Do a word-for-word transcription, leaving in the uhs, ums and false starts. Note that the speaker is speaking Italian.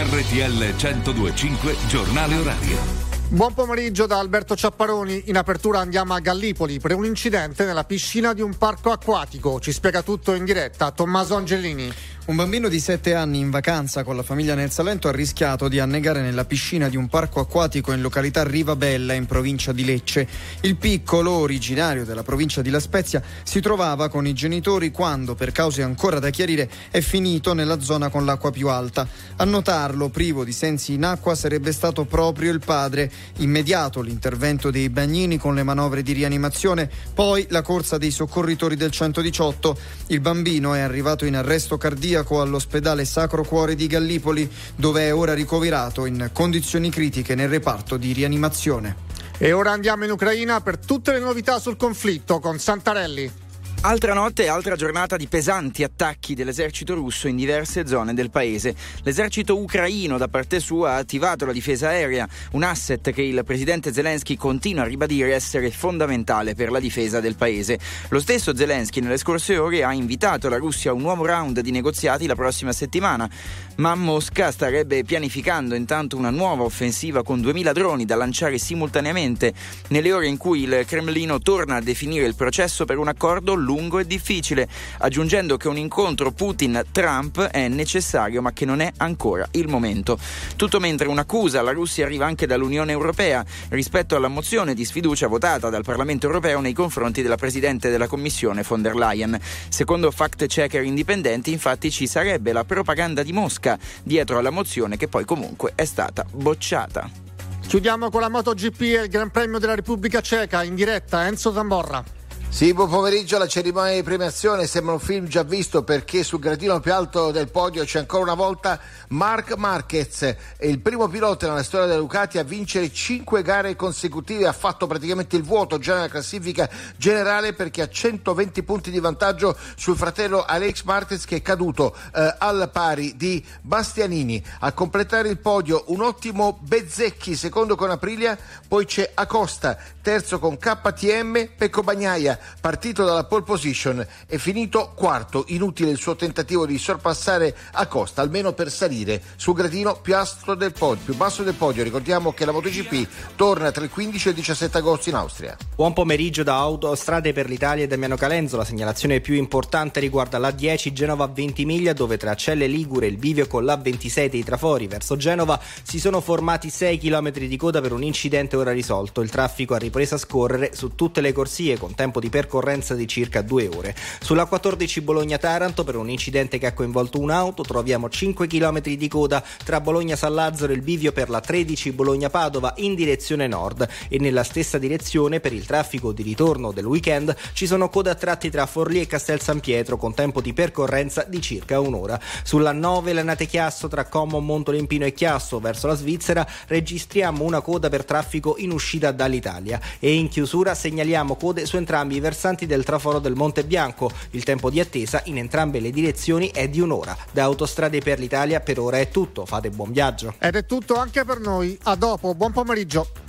R T L centodue e cinque Giornale Orario. Buon pomeriggio da Alberto Ciapparoni. In apertura andiamo a Gallipoli per un incidente nella piscina di un parco acquatico. Ci spiega tutto in diretta Tommaso Angelini. Un bambino di sette anni in vacanza con la famiglia nel Salento ha rischiato di annegare nella piscina di un parco acquatico in località Rivabella, in provincia di Lecce. Il piccolo, originario della provincia di La Spezia, si trovava con i genitori quando, per cause ancora da chiarire, è finito nella zona con l'acqua più alta. A notarlo, privo di sensi in acqua, sarebbe stato proprio il padre. Immediato l'intervento dei bagnini con le manovre di rianimazione, poi la corsa dei soccorritori del centodiciotto. Il bambino è arrivato in arresto cardiaco all'ospedale Sacro Cuore di Gallipoli, dove è ora ricoverato in condizioni critiche nel reparto di rianimazione. E ora andiamo in Ucraina per tutte le novità sul conflitto con Santarelli. Altra notte e altra giornata di pesanti attacchi dell'esercito russo in diverse zone del paese. L'esercito ucraino da parte sua ha attivato la difesa aerea, un asset che il presidente Zelensky continua a ribadire essere fondamentale per la difesa del paese. Lo stesso Zelensky nelle scorse ore ha invitato la Russia a un nuovo round di negoziati la prossima settimana, ma Mosca starebbe pianificando intanto una nuova offensiva con duemila droni da lanciare simultaneamente nelle ore in cui il Cremlino torna a definire il processo per un accordo lungo e difficile, aggiungendo che un incontro Putin-Trump è necessario ma che non è ancora il momento. Tutto mentre un'accusa alla Russia arriva anche dall'Unione Europea rispetto alla mozione di sfiducia votata dal Parlamento Europeo nei confronti della Presidente della Commissione von der Leyen. Secondo fact-checker indipendenti, infatti, ci sarebbe la propaganda di Mosca dietro alla mozione, che poi comunque è stata bocciata. Chiudiamo con la MotoGP e il Gran Premio della Repubblica Ceca in diretta. Enzo Zamborra. Sì, buon pomeriggio. La cerimonia di premiazione sembra un film già visto, perché sul gradino più alto del podio c'è ancora una volta Marc Marquez, è il primo pilota nella storia della Ducati a vincere cinque gare consecutive. Ha fatto praticamente il vuoto già nella classifica generale, perché ha centoventi punti di vantaggio sul fratello Alex Marquez, che è caduto eh, al pari di Bastianini. A completare il podio un ottimo Bezzecchi, secondo con Aprilia, poi c'è Acosta, terzo con K T M. Pecco Bagnaia, partito dalla pole position, è finito quarto. Inutile il suo tentativo di sorpassare Acosta, almeno per salire sul gradino più alto del podio, più basso del podio. Ricordiamo che la MotoGP torna tra il quindici e il diciassette agosto in Austria. Buon pomeriggio da Autostrade per l'Italia e Damiano Calenzo. La segnalazione più importante riguarda l'A dieci Genova Ventimiglia, dove tra Celle Ligure e il bivio con l'A ventisei dei trafori verso Genova si sono formati sei chilometri di coda per un incidente ora risolto. Il traffico ha ripreso a scorrere su tutte le corsie con tempo di percorrenza di circa due ore. Sulla quattordici Bologna-Taranto, per un incidente che ha coinvolto un'auto, troviamo cinque chilometri di coda tra Bologna-San Lazzaro e il bivio per la tredici Bologna-Padova in direzione nord, e nella stessa direzione per il traffico di ritorno del weekend ci sono code a tratti tra Forlì e Castel San Pietro con tempo di percorrenza di circa un'ora. Sulla nove Lanate-Chiasso tra Como, Montolimpino e Chiasso verso la Svizzera registriamo una coda per traffico in uscita dall'Italia, e in chiusura segnaliamo code su entrambi i versanti del traforo del Monte Bianco. Il tempo di attesa in entrambe le direzioni è di un'ora. Da Autostrade per l'Italia per ora è tutto, fate buon viaggio. Ed è tutto anche per noi, a dopo, buon pomeriggio.